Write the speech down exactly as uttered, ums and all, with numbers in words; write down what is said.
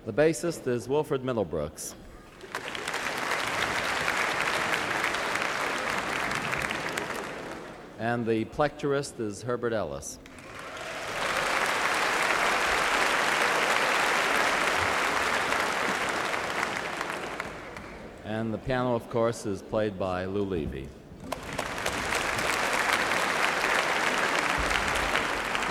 The bassist is Wilfred Middlebrooks. And the plectrist is Herbert Ellis. And the piano, of course, is played by Lou Levy.